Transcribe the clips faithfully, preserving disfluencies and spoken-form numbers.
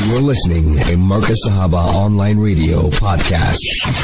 You're listening to Marcus Sahaba Online Radio Podcast.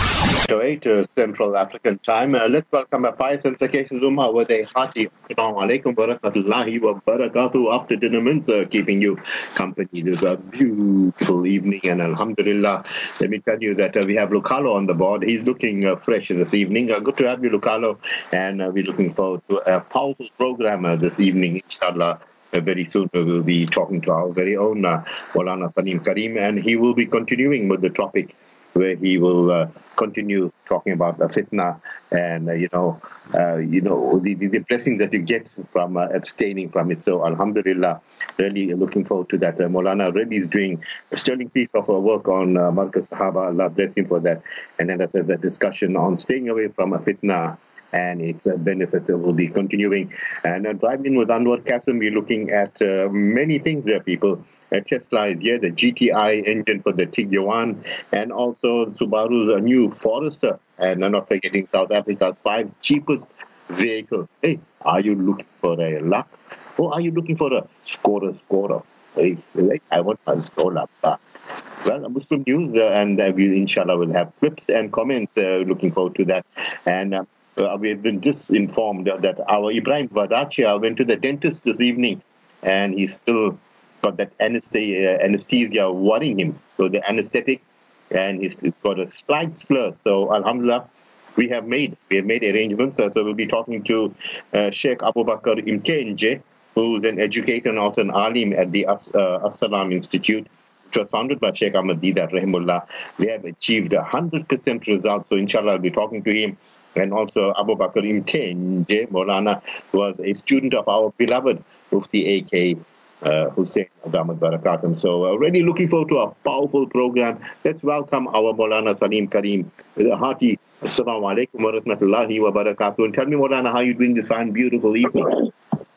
To eight uh, Central African Time. Uh, let's welcome Faiz and Sakesh Zuma with a hearty Assalamu alaikum wa rahmatullahi wa barakatuh. After dinner mints, uh, keeping you company this uh, beautiful evening, and alhamdulillah, let me tell you that uh, we have Lucalo on the board. He's looking uh, fresh this evening. Uh, good to have you, Lucalo, and uh, we're looking forward to a powerful program uh, this evening, inshallah. Uh, very soon we will be talking to our very own uh, Maulana Salim Karim, and he will be continuing with the topic where he will uh, continue talking about the fitna and, uh, you know, uh, you know the, the, the blessings that you get from uh, abstaining from it. So, alhamdulillah, really looking forward to that. Uh, Maulana really is doing a sterling piece of uh, work on uh, Marcus Sahaba. Allah bless him for that. And then as I said, the discussion on staying away from a fitna and its uh, benefits uh, will be continuing. And uh, driving in with Anwar Qasim, we're looking at uh, many things there, people. Uh, Tesla is here, the G T I engine for the Tiguan, and also Subaru's uh, new Forester, and uh, not forgetting South Africa's five cheapest vehicles. Hey, are you looking for a luck? Or are you looking for a scorer, scorer? Hey, like, I want a solar bar. Well, Muslim news, uh, and uh, we inshallah will have clips and comments. Uh, looking forward to that. And uh, uh, we have been just informed uh, that our Ibrahim Vadachia went to the dentist this evening, and he's still got that anesthesia, anesthesia worrying him. So the anesthetic, and he's, he's got a slight slur. So alhamdulillah, we have made we have made arrangements. Uh, so we'll be talking to uh, Sheikh Abu Bakr Imkenje, who's an educator and also an alim at the uh, As-Salam Institute, which was founded by Sheikh Ahmad Deedat Rahimullah. They have achieved one hundred percent results. So inshallah, I'll be talking to him. And also Abu Bakr Imkenje, Maulana, was a student of our beloved Mufti A K Uh, Hussein Adamat Barakatum. So uh, really looking forward to a powerful program. Let's welcome our Maulana Salim Karim with a hearty Assalamu alaikum wa rahmatullahi wa barakatuh. And tell me, Maulana, how you doing this fine, beautiful evening?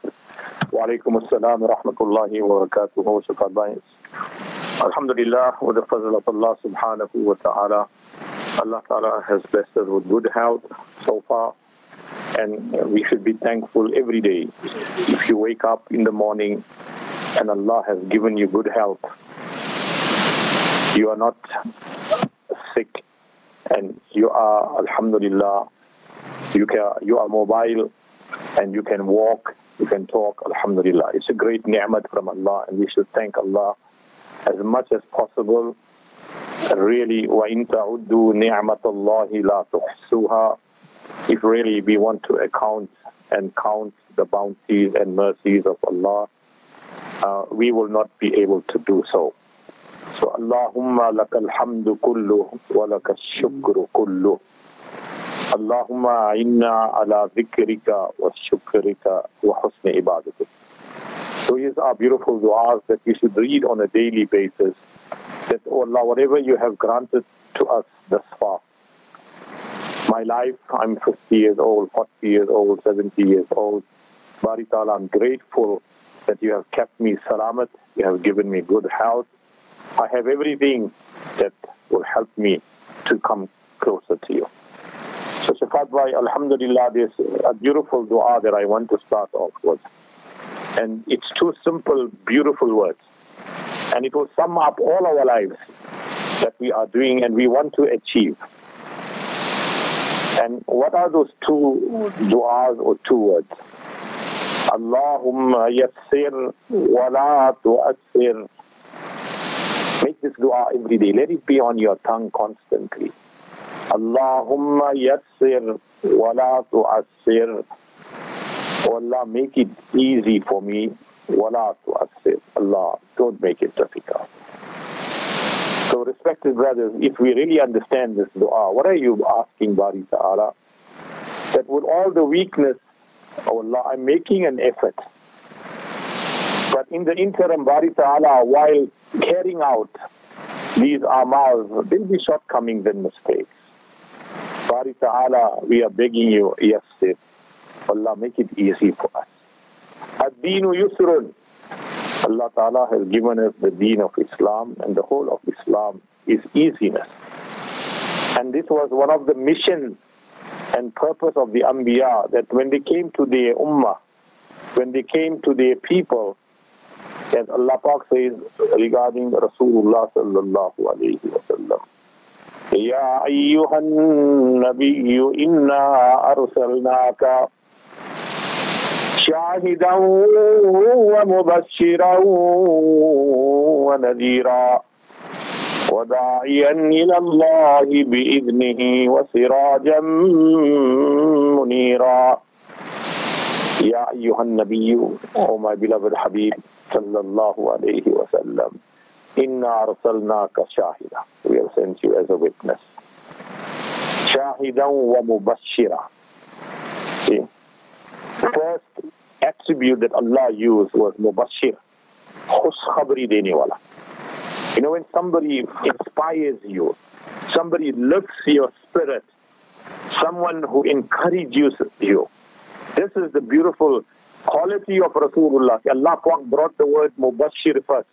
Wa alaikum assalam wa rahmatullahi wa barakatuh. Alhamdulillah, with the fazl of Allah subhanahu wa ta'ala, Allah ta'ala has blessed us with good health so far. And we should be thankful every day. If you wake up in the morning and Allah has given you good health, you are not sick, and you are, alhamdulillah, you can, you are mobile, and you can walk, you can talk, alhamdulillah. It's a great ni'mat from Allah, and we should thank Allah as much as possible. Really, وَإِن تَعُدُّوا نِعْمَةَ اللَّهِ لَا تُحْصُوهَا. If really we want to account and count the bounties and mercies of Allah, uh, we will not be able to do so. So, Allahumma lakal hamdu kullu wa lakal shukru kullu. Allahumma inna ala dhikrika wa shukrika wa husni ibadatik. So here's our beautiful du'as that we should read on a daily basis. That, oh Allah, whatever you have granted to us thus far, my life, I'm fifty years old, forty years old, seventy years old. Bari Ta'ala, I'm grateful that you have kept me salamat, you have given me good health. I have everything that will help me to come closer to you. So, Shafat Bhai, alhamdulillah, there's a beautiful dua that I want to start off with. And it's two simple, beautiful words. And it will sum up all our lives that we are doing and we want to achieve. And what are those two du'as or two words? Allahumma yassir wa la tu'assir. Make this dua every day. Let it be on your tongue constantly. Allahumma yassir wa la tu'assir. Oh Allah, make it easy for me. Wa la tu'assir. Allah, don't make it difficult. So, respected brothers, if we really understand this dua, what are you asking Bari Ta'ala? That with all the weakness, oh Allah, I'm making an effort. But in the interim, Bari Ta'ala, while carrying out these amals, there will be shortcomings and mistakes. Bari Ta'ala, we are begging you, yes, sis. Allah, make it easy for us. Ad-deenu yusrun. Allah Ta'ala has given us the deen of Islam, and the whole of Islam is easiness. And this was one of the missions and purpose of the Anbiya, that when they came to their ummah, when they came to their people, As Allah Pak says regarding Rasulullah sallallahu alayhi wa sallam, Ya ayyuhan nabiyyu inna arsalnaka shahidan wa mubashiran wa nadhira wa da'iyan ila Allah bi'idhnihi wa sirajan munira. Ya ayyuhan nabiyyu, O my beloved Habib sallallahu alayhi wa sallam, inna arsalnaka shahida, we have sent you as a witness. Shahidan wa mubashira. See, first attribute that Allah used was mubashir, khush khabri dene wala. You know, when somebody inspires you, somebody lifts your spirit, someone who encourages you, this is the beautiful quality of Rasulullah. Allah brought the word mubashir first.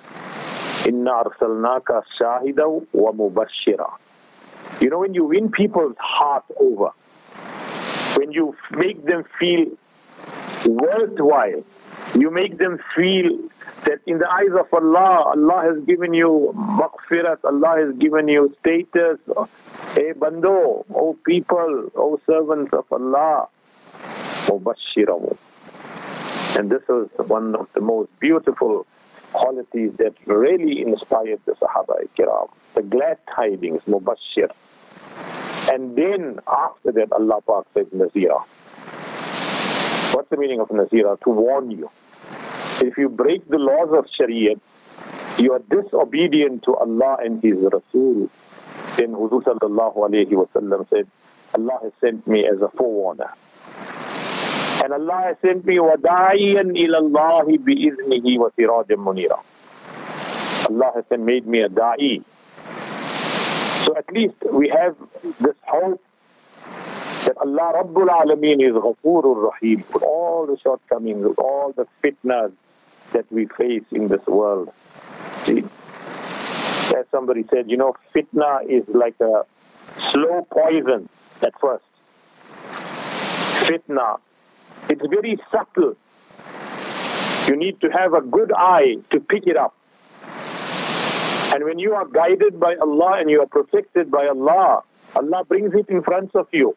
Inna arsalnaka shahidan wa mubashira. You know, when you win people's heart over, when you make them feel worthwhile, you make them feel that in the eyes of Allah, Allah has given you maghfirat, Allah has given you status, hey bando, oh people, oh servants of Allah, mubashira. And this is one of the most beautiful qualities that really inspired the Sahaba Kiram. The glad tidings, mubashir. And then after that, Allah Pak said Nazira. What's the meaning of Nazira? To warn you. If you break the laws of Shariah, you are disobedient to Allah and His Rasul, then Huzur sallallahu alayhi wa sallam said, Allah has sent me as a forewarner. And Allah has sent me وَدَاعِيًا إِلَى اللَّهِ بِإِذْنِهِ وَسِرَاجًا مُنِيرًا. Allah has made me a da'i. So at least we have this hope that Allah Rabbul Alameen is Ghafurur Rahim, with all the shortcomings, with all the fitnas that we face in this world. See, as somebody said, you know, fitna is like a slow poison at first. Fitna, it's very subtle. You need to have a good eye to pick it up. And when you are guided by Allah and you are protected by Allah, Allah brings it in front of you.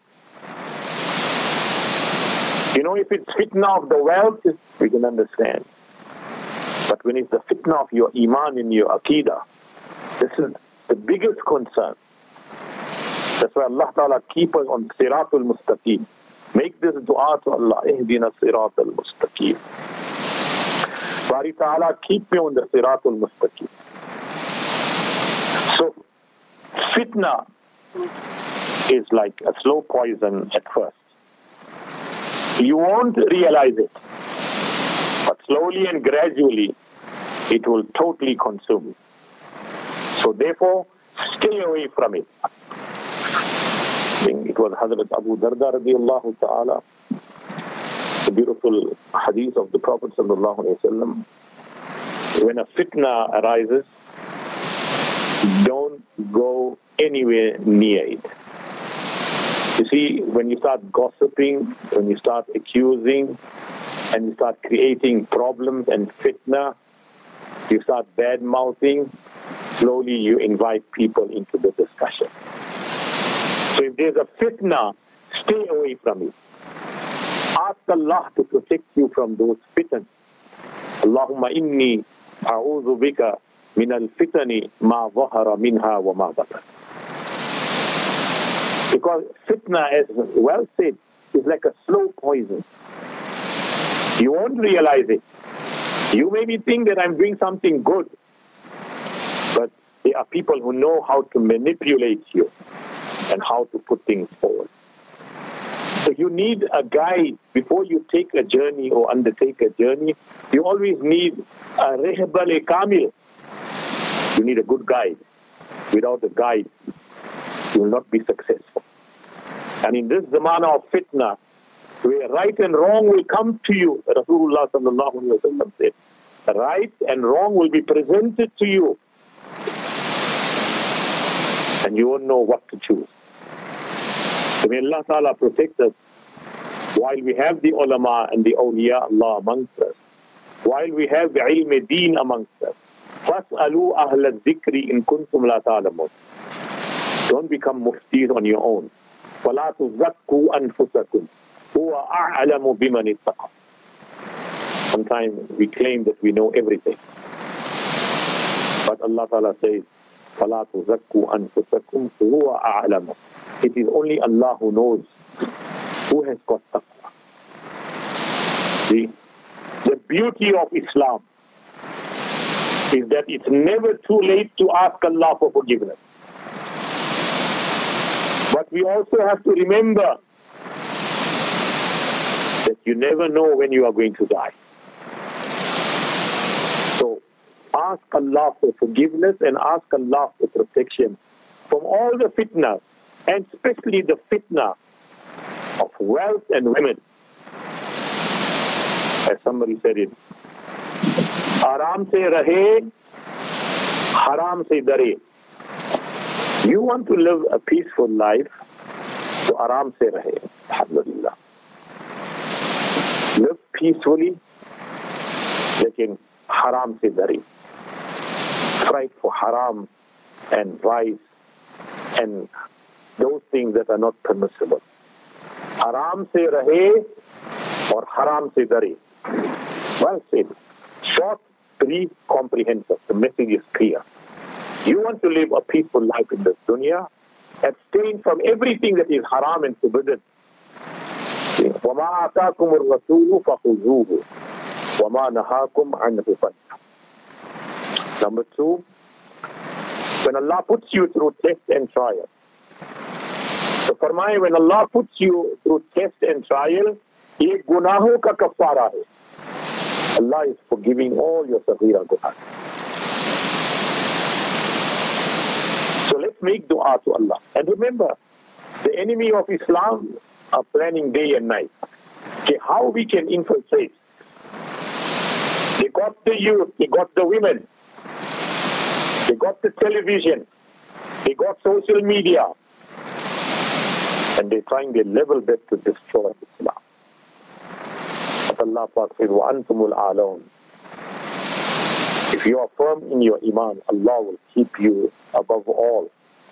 You know, if it's fitna of the wealth, we can understand. But when it's the fitna of your iman and your aqidah, this is the biggest concern. That's why Allah Ta'ala keep us on Siratul Mustaqim. Make this dua to Allah, Ihdina Siratul Mustaqim. Bari Ta'ala, keep me on the Siratul Mustaqim. So, fitna is like a slow poison at first. You won't realize it, but slowly and gradually, it will totally consume you. So therefore, stay away from it. It was Hazrat Abu Darda radiallahu ta'ala, the beautiful hadith of the Prophet sallallahu alayhi wa sallam. When a fitna arises, don't go anywhere near it. You see, when you start gossiping, when you start accusing, and you start creating problems and fitna, you start bad-mouthing, slowly you invite people into the discussion. So if there's a fitna, stay away from it. Ask Allah to protect you from those fitan. Allahumma inni a'udhu bika min al-fitani ma zahara minha wa ma batan. Because fitna, as well said, is like a slow poison. You won't realize it. You maybe think that I'm doing something good, but there are people who know how to manipulate you and how to put things forward. So you need a guide before you take a journey or undertake a journey. You always need a rehbal kamil. You need a good guide. Without a guide, you will not be successful. And in this zamana of fitna, where right and wrong will come to you, Rasulullah sallallahu alaihi wasallam said, right and wrong will be presented to you, and you won't know what to choose. So may Allah Ta'ala protect us while we have the ulama and the awliya Allah amongst us. while we have the ilm deen amongst us. فَاسْأَلُوا أَهْلَ الذِّكْرِ إِن كُنْتُمْ لَا تَعْلَمُونَ. Don't become muftis on your own. فَلَا تُزَكُّوا أَنفُسَكُمْ هُوَ أَعْلَمُ بِمَنِ اتَّقَى. Sometimes we claim that we know everything. But Allah Ta'ala says, فَلَا تُزَكُّوا أَنفُسَكُمْ هُوَ أَعْلَمُ. It is only Allah who knows who has got taqwa. See, the beauty of Islam is that it's never too late to ask Allah for forgiveness. But we also have to remember that you never know when you are going to die. So ask Allah for forgiveness and ask Allah for protection from all the fitna, and especially the fitna of wealth and women. As somebody said it, Aram se rahe, haram se dare. You want to live a peaceful life, so aram se rahe. Alhamdulillah. Live peacefully, lekin haram se dare. Fight for haram and vice and those things that are not permissible. Haram se rahe or haram se dare. Well said. Short, three, comprehensive. The message is clear. You want to live a peaceful life in this dunya, abstain from everything that is haram and forbidden. وَمَا آتَاكُمُ الرَّسُولُ فَخُذُوهُ وَمَا نَهَاكُمْ عَنْهُ فَانْتَهُوا. Number two, when Allah puts you through test and trial. So farmaya, when Allah puts you through test and trial, ye gunaho ka kafara hai. Allah is forgiving all your saghira gunah. So let's make dua to Allah. And remember, the enemy of Islam are planning day and night. Okay, how we can infiltrate. They got the youth, they got the women, they got the television, they got social media, and they're trying their level best to destroy Islam. Allah Ta'ala says, وَأَنْتُمُ الْأَعْلَوْنَ. If you are firm in your iman, Allah will keep you above all.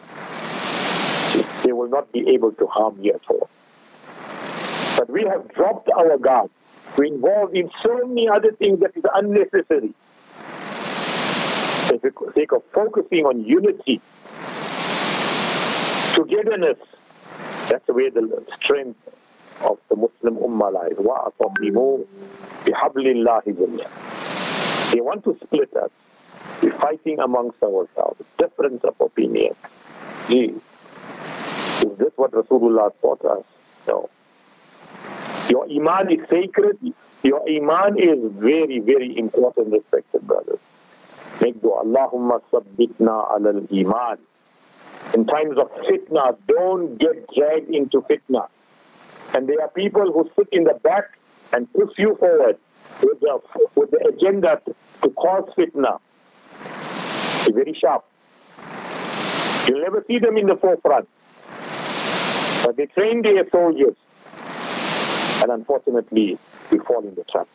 They will not be able to harm you at all. But we have dropped our guard. We're involved in so many other things that is unnecessary. For the sake of focusing on unity, togetherness, that's where the strength of the Muslim Ummah lies. وَأَصَمِّمُوا بِحَبْلِ اللَّهِ جَمِيعًا. They want to split us. We're fighting amongst ourselves. Difference of opinion. Gee, is this what Rasulullah taught us? No. Your iman is sacred. Your iman is very, very important, respected brothers. Make dua. Allahumma sabbitna alal iman. In times of fitna, don't get dragged into fitna. And there are people who sit in the back and push you forward with the, with the agenda to, to cause fitna. They're very sharp. You'll never see them in the forefront. But they train their soldiers. And unfortunately, we fall in the trap.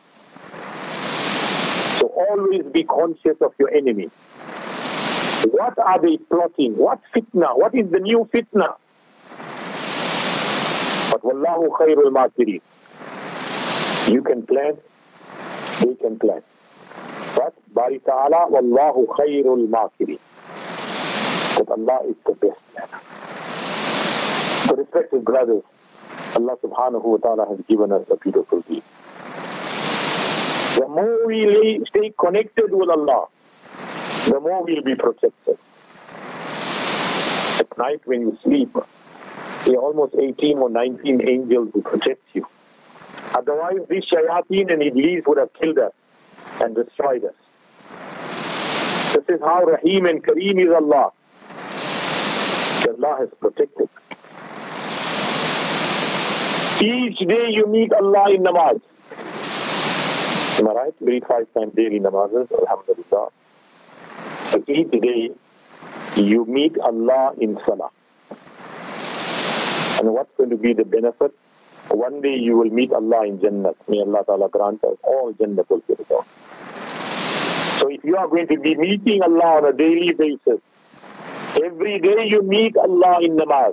So always be conscious of your enemy. What are they plotting? What fitna? What is the new fitna? But wallahu khairul makirin. You can plan, they can plan. But Bari Ta'ala, wallahu khairul makirin. But Allah is the best planner. So respected brothers, Allah subhanahu wa ta'ala has given us a beautiful deed. The more we stay connected with Allah, the more we'll be protected. At night when you sleep, there are almost eighteen or nineteen angels who protect you. Otherwise, these shayateen and iblis would have killed us and destroyed us. This is how Rahim and Kareem is Allah. Allah has protected. Each day you meet Allah in namaz. Am I right? Read five times daily namazes, alhamdulillah. So each day you meet Allah in salah. And what's going to be the benefit? One day you will meet Allah in Jannah. May Allah Ta'ala grant us all Jannatul Firdaus. So if you are going to be meeting Allah on a daily basis, every day you meet Allah in namaz.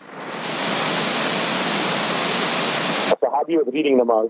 A Sahabi was reading namaz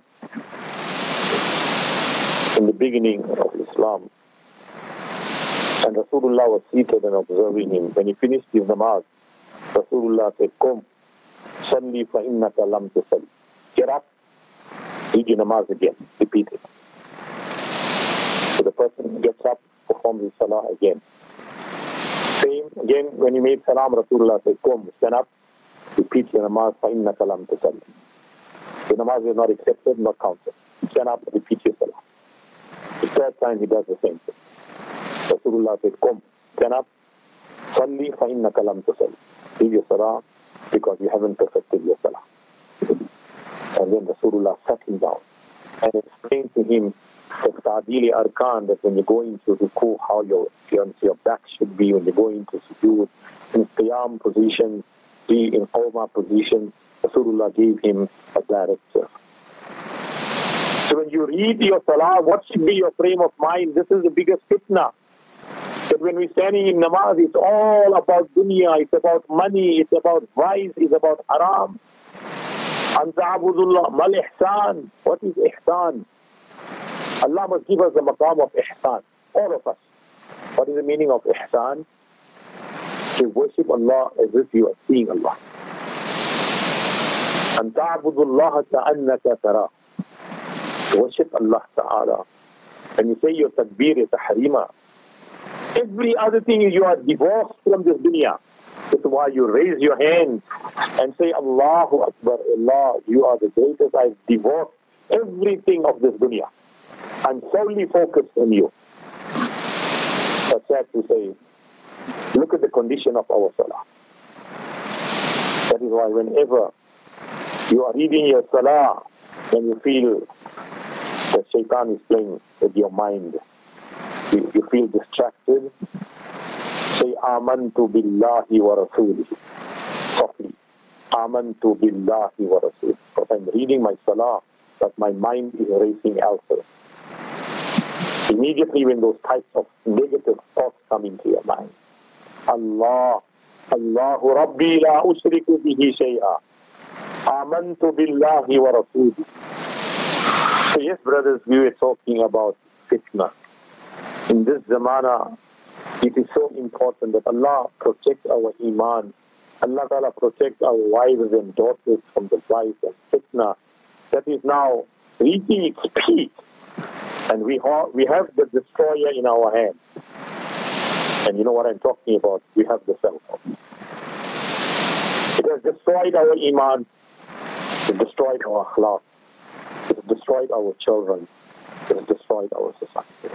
in the beginning of Islam. And Rasulullah was seated and observing him. When he finished his namaz, Rasulullah said, Qum, salli fa innaka lam tusalli. Get up, read your namaz again, repeat it. So the person gets up, performs his salah again. Same, again, when he made salam, Rasulullah said, Qum, stand up, repeat your namaz, fa innaka lam tusalli. The namaz is not accepted, not counted. Stand up, repeat your salah. The third time he does the same thing. Rasulullah said, Qum, stand up, salli fa innaka lam tusalli. Read your salah because you haven't perfected your salah. And then Rasulullah sat him down and explained to him the Ta'dili Arkan, that when you go into ruku, how your, your back should be, when you go into sujood, in qiyam position, be in qawma position. Rasulullah gave him a directive. So when you read your salah, what should be your frame of mind? This is the biggest fitna. That when we're standing in namaz, it's all about dunya, it's about money, it's about vice, it's about haram. Anta'abudullah, mal ihsan. What is ihsan? Allah must give us the maqam of ihsan, all of us. What is the meaning of ihsan? To worship Allah as if you are seeing Allah. Anta'abudullah ka'annaka tara. To worship Allah Ta'ala. When you say your takbir, tahrima, every other thing is you are divorced from this dunya. This is why you raise your hand and say, Allahu Akbar, Allah, you are the greatest. I've divorced everything of this dunya. I'm solely focused on you. But sad to say, look at the condition of our salah. That is why whenever you are reading your salah, when you feel that shaitan is playing with your mind, you, you feel distracted, say, Amantu billahi wa rasulihi. Softly. Amantu billahi wa rasulihi. Because I'm reading my salah, but my mind is racing elsewhere. Immediately when those types of negative thoughts come into your mind, Allah, Allahu Rabbi la ushriku bihi shay'a. Amantu billahi wa rasulihi. So yes, brothers, we were talking about fitna. In this zamana, it is so important that Allah protect our iman. Allah Ta'ala protect our wives and daughters from the vice and fitna that is now reaching its peak. And we, ha- we have the destroyer in our hands. And you know what I'm talking about? We have the cell phone. It has destroyed our iman. It destroyed our akhlaq. It has destroyed our children. It has destroyed our society.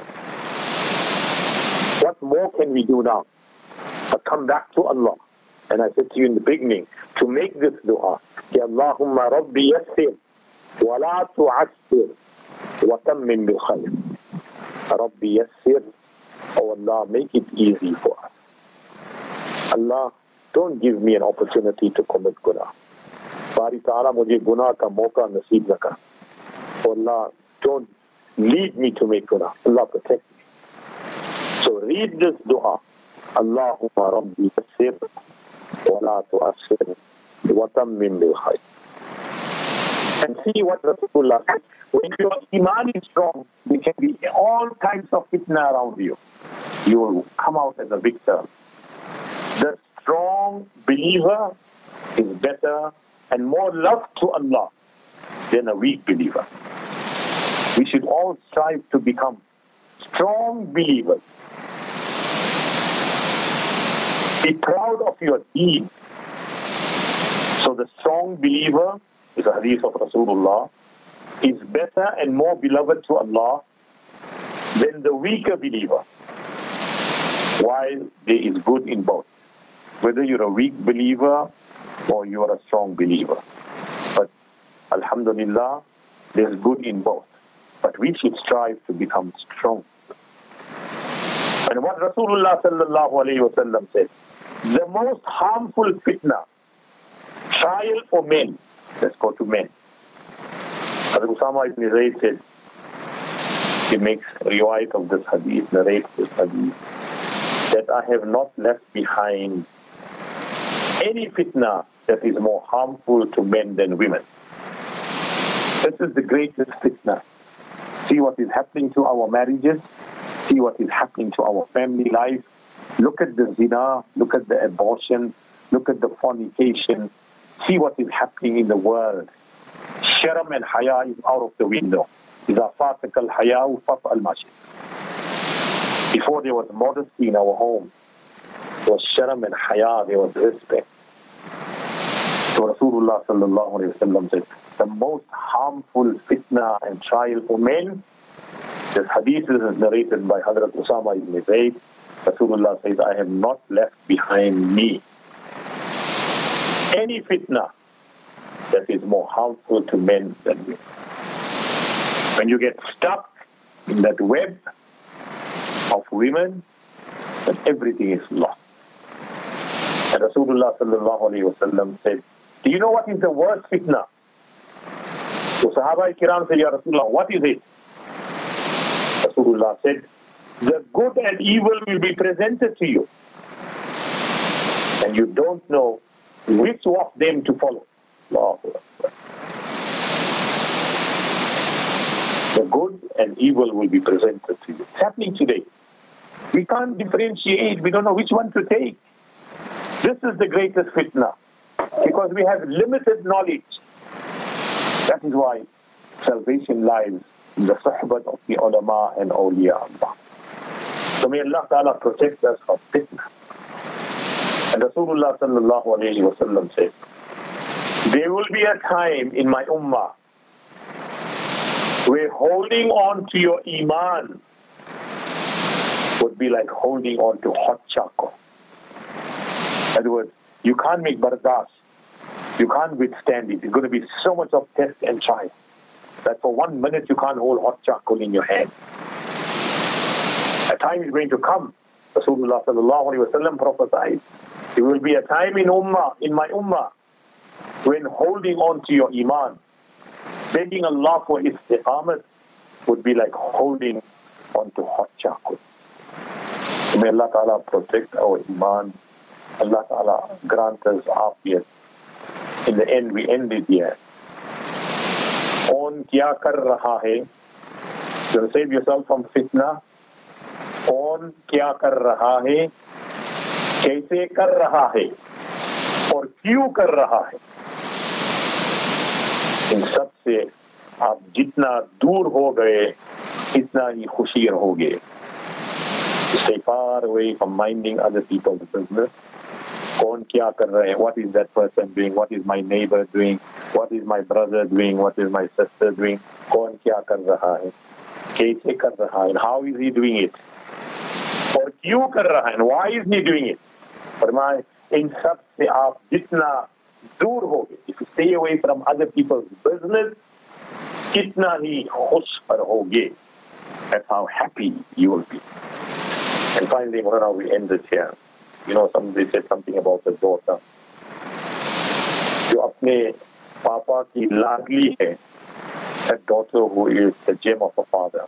What more can we do now? But come back to Allah. And I said to you in the beginning, to make this dua, Ya Allahumma Rabbi yassir, wa la tu'assir, wa tammin bil khayr. Rabbi yassir, oh Allah, make it easy for us. Allah, don't give me an opportunity to commit guna. Bari Ta'ala, mujhe guna ka mauka naseeb na kar. Oh Allah, don't lead me to make guna. Allah, protect me. So read this dua. Allahumma Rabbi yassir, wa la tu'assir, wa tammin bil khayr. And see what Rasulullah said. When your iman is strong, there can be all kinds of fitna around you. You will come out as a victor. The strong believer is better and more loved to Allah than a weak believer. We should all strive to become strong believers. Be proud of your deed. So the strong believer, is a hadith of Rasulullah, is better and more beloved to Allah than the weaker believer. While there is good in both. Whether you're a weak believer or you're a strong believer. But alhamdulillah, there's good in both. But we should strive to become strong. And what Rasulullah sallallahu alayhi wa sallam said, the most harmful fitna, trial for men, let's go to men, Hazrat Usama ibn Zayd said, he makes riwayat of this hadith, narrates this hadith, that I have not left behind any fitna that is more harmful to men than women. This is the greatest fitna. See what is happening to our marriages. See what is happening to our family life. Look at the zina. Look at the abortion. Look at the fornication. See what is happening in the world. Sharam and haya is out of the window. إِذَا فَاتَكَ الْحَيَاءُ فَفْعَلْ مَا شِئْتَ. Before there was modesty in our home, there was sharam and haya, there was respect. So Rasulullah sallallahu alayhi wa sallam said, the most harmful fitna and trial for men, this hadith is narrated by Hazrat Usama ibn Zayd. Rasulullah says, I have not left behind me any fitna that is more harmful to men than women. When you get stuck in that web of women, then everything is lost. And Rasulullah sallallahu alayhi wa sallam said, do you know what is the worst fitna? So Sahaba Kiram said, Ya Rasulullah, what is it? Rasulullah said, the good and evil will be presented to you, and you don't know which of them to follow. Allahu Akbar. The good and evil will be presented to you. It's happening today. We can't differentiate. We don't know which one to take. This is the greatest fitna, because we have limited knowledge. That is why salvation lies in the suhbat of the ulama and awliya Allah. So may Allah Ta'ala protect us from fitna. And Rasulullah sallallahu alayhi wa sallam said, there will be a time in my ummah where holding on to your iman would be like holding on to hot charcoal. In other words, you can't make bardasht. You can't withstand it. It's going to be so much of test and trial that for one minute you can't hold hot charcoal in your hand. A time is going to come. Rasulullah sallallahu alayhi wa sallam prophesied, there will be a time in ummah, in my ummah, when holding on to your iman, begging Allah for istiqamat would be like holding on to hot charcoal. May Allah Ta'ala protect our iman. Allah Ta'ala grant us afiyat. In the end, we end it here. Kaun kya kar raha hai? You will save yourself from fitna. Kaun kya kar raha hai? Kaise kar raha hai? Or kyun kar raha hai? इन सब से आप जितना दूर हो गए इतना ही खुशी रहोगे. Stay far away from minding other people's business. कौन क्या कर रहे हैं? What is that person doing? What is my neighbor doing? What is my brother doing? What is my sister doing? कौन क्या कर रहा है? कैसे कर रहा है? And how is he doing it? और क्यों कर रहा है? And why is he doing it? फरमाए इन सब से आप जितना दूर हो गए, if you stay away from other people's business, कितना ही खुश रहोगे. That's how happy you will be. And finally, Murana, we end it here. You know, somebody said something about the daughter. जो अपने पापा की लाडली है, that daughter who is the gem of a father.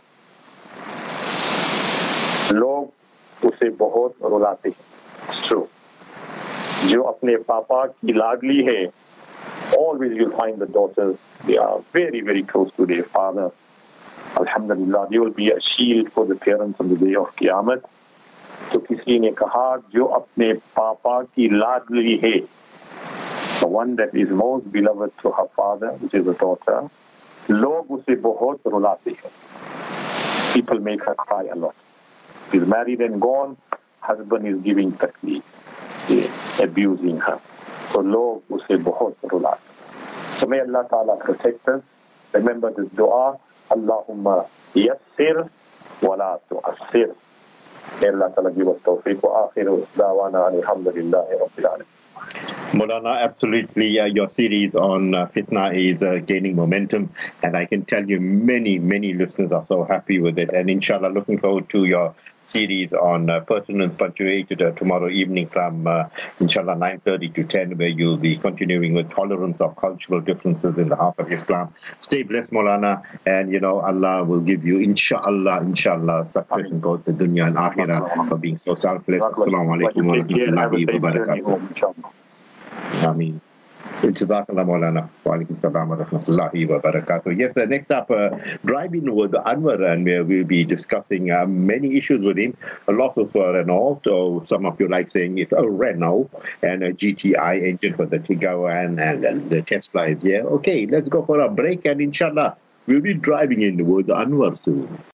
लोग उसे बहुत रुलाते हैं. It's true. जो अपने पापा की लाडली है, always you'll find the daughters, they are very, very close to their father. Alhamdulillah, they will be a shield for the parents on the day of Qiyamah. तो किसी ने कहा जो अपने पापा की लाडली है, the one that is most beloved to her father, which is a daughter, लोग उसे बहुत रुलाते हैं. People make her cry a lot. She's married and gone, husband is giving takleef, abusing her. So लोग उसे बहुत रुलाते. So may Allah Ta'ala protect us. Remember this dua, Allahumma yassir wa la tu'assir. May Allah Ta'ala give us tawfiq wa akhiru da'wana alhamdulillahi rabbil alamin. Maulana, absolutely, uh, your series on uh, fitna is uh, gaining momentum, and I can tell you many, many listeners are so happy with it, and inshallah looking forward to your series on uh, pertinence punctuated uh, tomorrow evening from, uh, inshallah, nine thirty to ten, where you'll be continuing with tolerance of cultural differences in the heart of Islam. Stay blessed, Maulana, and, you know, Allah will give you, inshallah, inshallah, success in both the dunya and akhirah for being so selfless. Assalamu alaikum wa rahmatullahi wa barakatuh. Ameen. Jazakallah Maulana. Wa alaikum salam wa rahmatullahi wa barakatuh. Yes, uh, next up, uh, driving with Anwar, and where we'll be discussing uh, many issues with him. Uh, losses for Renault, so some of you like saying it's a Renault, and a G T I engine for the Tiguan, and, and the Tesla is here. Okay, let's go for a break, and inshallah, we'll be driving in with Anwar soon.